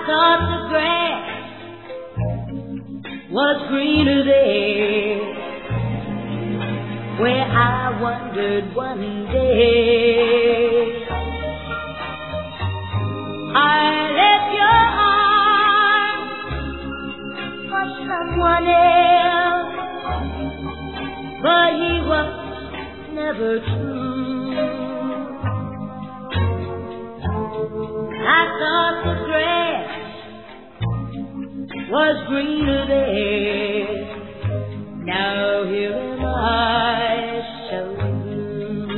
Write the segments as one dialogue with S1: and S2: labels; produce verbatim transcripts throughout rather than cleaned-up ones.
S1: thought the grass was greener there, where I wandered one day. I left your arms for someone else, but he was never true. I thought the grass was greener there. Now here am I, so blue.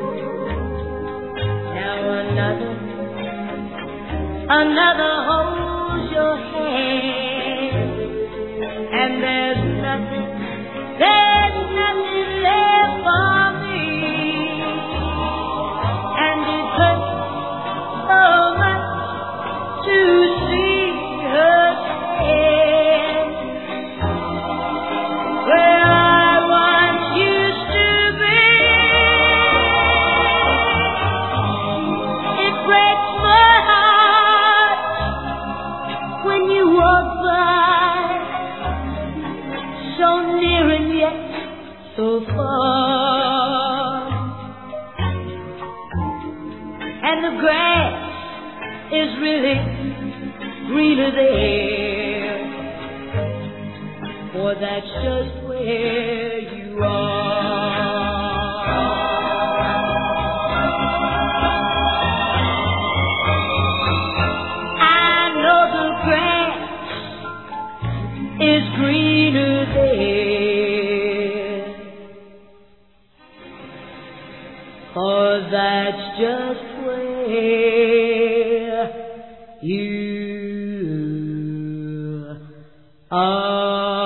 S1: Now another, another holds your hand, and there's nothing, there's nothing left for me, and it hurts so much to see her stand where I once used to be. It breaks my heart when you walk by, so near and yet so far, and the grass is really greener there, for that's just where you are. I know the grass is greener there, for that's just where you are.